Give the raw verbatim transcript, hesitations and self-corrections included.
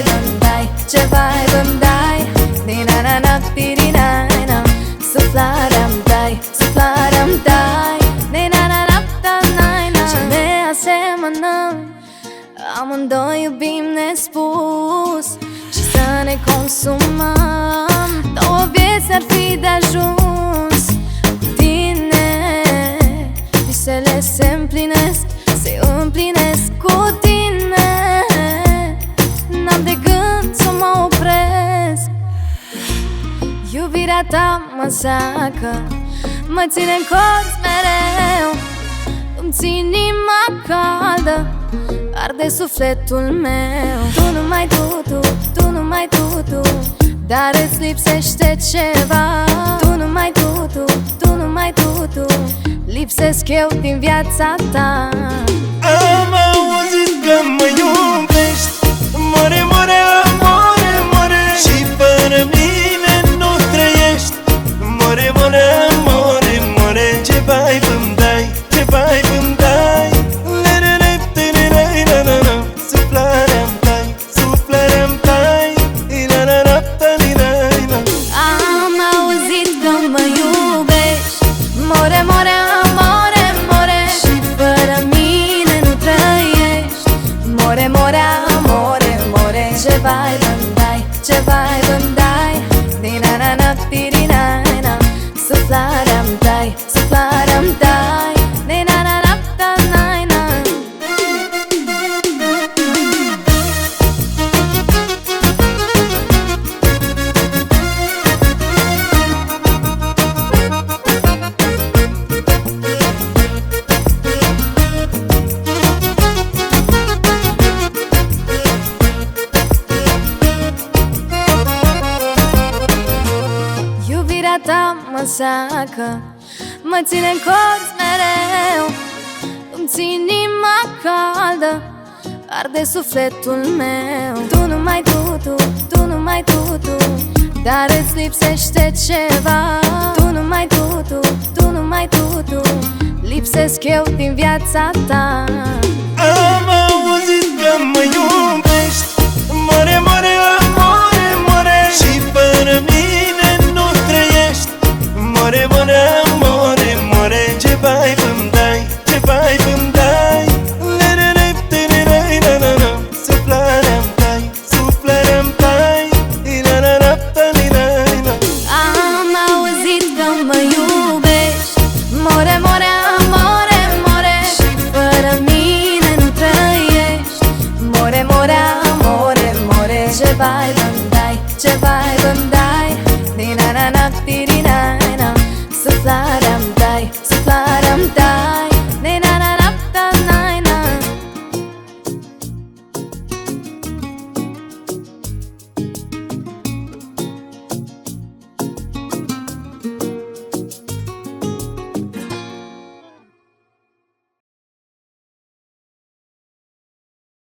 vibe îmi dai, ce vibe îmi dai. Di-na-na-na, di-di-na-na. Suflarea-mi dai, suflarea-mi dai. Di-na-na-na, da-na-na. Ce ne asemănăm, amândoi iubim nespus și să ne consumăm. Două vieți ar fi de ajuns. Cu tine visele se împlinesc, se împlinesc cu tine. N-am de gând să mă opresc. Iubirea ta mă sacă, mă ține în colț mereu. Îmi ții inima caldă, arde sufletul meu. Tu numai tu, tu, tu numai tu, tu, dar îți lipsește ceva. Tu numai tu, tu, tu numai tu, tu, lipsesc eu din viața ta. Am auzit că mă iubești, more, more, amore, more, și fără mine nu trăiești. More, more, amore, more, ce vibe îmi dai, ce vibe îmi dai. Suflarea-mi dai, suflarea-mi dai. Am auzit că mă iubești, more, more, amore, more, și fără mine nu trăiești. More, more, amore, more, ce vibe îmi dai, ce vibe îmi dai. Di-na-na-na, di-di-na-na. Suflarea-mi dai, suflarea-mi dai. Di-na-na-na, da-na-na. Iubirea ta mă sacă, mă ține în colț mereu. Îmi ții inima caldă, arde sufletul meu. Tu numai tu, tu, tu numai tu, tu, dar îți lipsește ceva. Tu numai tu, tu, tu numai tu, tu, lipsesc eu din viața ta. Am auzit că mă iubești, more, more, amore, more, și fără mine nu trăiești. More, more, amore, more, ce vibe îmi dai, ce vibe îmi dai. Suflarea-mi dai, suflarea-mi dai. Am auzit că mă iubești, more, more, amore, more, și fără mine nu trăiești. More, more, amore, more, ce vibe îmi dai, ce vibe îmi dai.